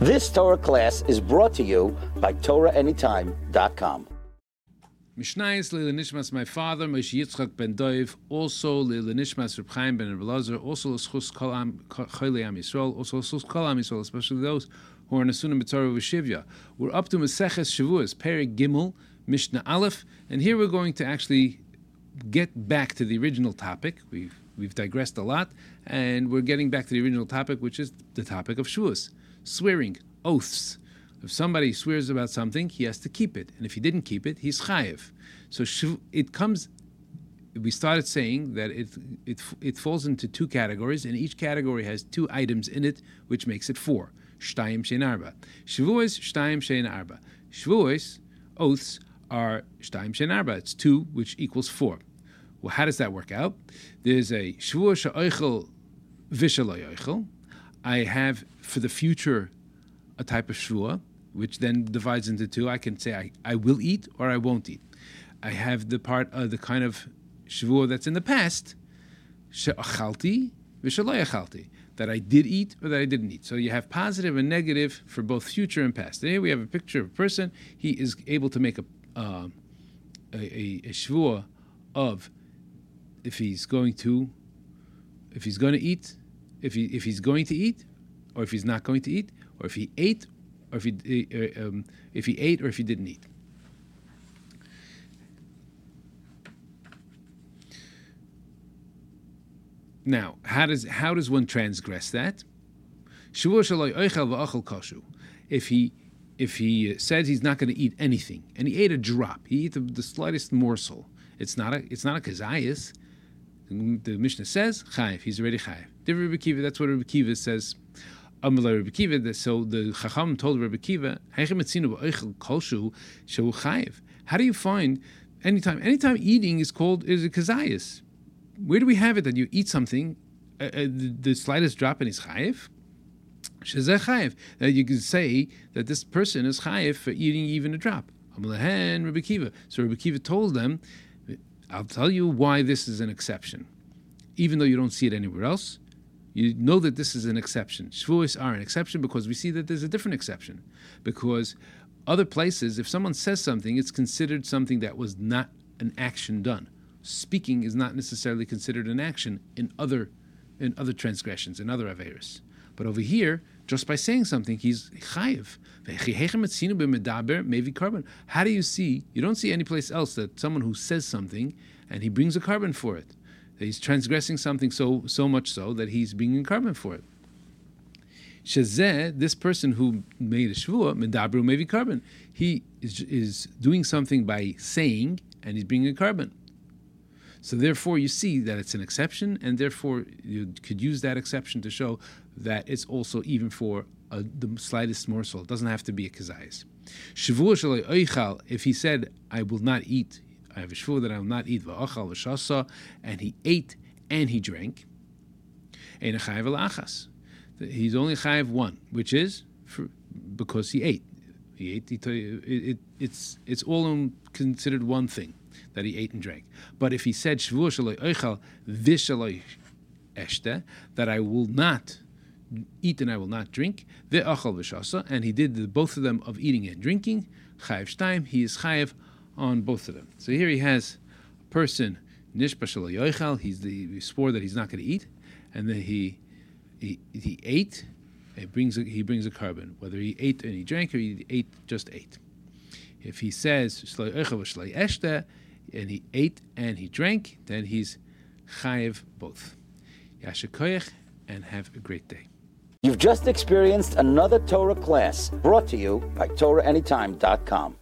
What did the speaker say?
This Torah class is brought to you by TorahAnytime.com. Mishnayis Leila Nishmas, my father, Moshe Yitzchak ben Doiv, also Leila Nishmas Reb Chaim ben Reb Elazar, also L'schus Kol Chayli Am Yisrael, also L'schus Kol Am Yisrael, especially those who are Nesunim B'Torah V'Shivya. We're up to Maseches Shavuos, Perek Gimel, Mishnah Aleph, and here we're going to actually get back to the original topic. We've digressed a lot, and we're getting back to the original topic, which is the topic of Shavuos, swearing, oaths. If somebody swears about something, he has to keep it. And if he didn't keep it, he's chayev. So it comes, we started saying that it falls into two categories, and each category has two items in it, which makes it four. Shtayim shein arba. Shavuos, shtayim shein arba. Shavuos, oaths, are shtayim shein arba. It's two, which equals four. Well, how does that work out? There's a shavuos she'oichel v'shelo yoichel. I have, for the future, a type of shvuah, which then divides into two. I can say I will eat or I won't eat. I have the part of the kind of shvuah that's in the past, she'achalti v'shelo achalti, that I did eat or that I didn't eat. So you have positive and negative for both future and past. And here we have a picture of a person. He is able to make a shvuah of if he's going to eat, if he's going to eat, or if he's not going to eat, or if he ate, or if he ate, or if he didn't eat. Now, how does one transgress that? If he says he's not going to eat anything, and he ate a drop, he ate the slightest morsel, it's not a kazayas. The Mishnah says chayiv. He's already chayiv. Rebbe Kiva, that's what Rebbe Kiva says. So the Chacham told Rebbe Kiva, how do you find anytime eating is a kazayas? Where do we have it that you eat something, the slightest drop and he's chayiv? That you can say that this person is chayiv for eating even a drop. Rebbe Kiva. So Rebbe Kiva told them, I'll tell you why this is an exception. Even though you don't see it anywhere else, you know that this is an exception. Shavuos are an exception because we see that there's a different exception. Because other places, if someone says something, it's considered something that was not an action done. Speaking is not necessarily considered an action in other transgressions, in other averos. But over here, just by saying something, he's chayiv. How do you see? You don't see any place else that someone who says something and he brings a carbon for it. That he's transgressing something so much so that he's bringing a carbon for it. Shazeh, this person who made a shvuah, medabru mevi carbon, he is doing something by saying and he's bringing a carbon. So therefore, you see that it's an exception, and therefore you could use that exception to show that it's also even for the slightest morsel. It doesn't have to be a kazayas. Shavuah shaloi oichal, if he said, I will not eat, I have a shvuah that I will not eat, va'achal v'shasa, and he ate and he drank, ein chayiv elachas. He's only chayiv one, which is because he ate. He ate. It's all considered one thing that he ate and drank. But if he said shvuah shaloi oichal v'shaloi eshte, that I will not eat and I will not drink, ve'achal v'shasa, and he did both of them of eating and drinking, chayiv shtayim, he is chayiv on both of them. So here he has a person, nishba shaloi oichal, he swore that he's not going to eat, and then he ate, and he brings a carbon, whether he ate and he drank or he just ate. If he says shaloi oichal v'shaloi eshte, and he ate and he drank, then he's chayiv both. Yasher koyach, and have a great day. You've just experienced another Torah class brought to you by TorahAnytime.com.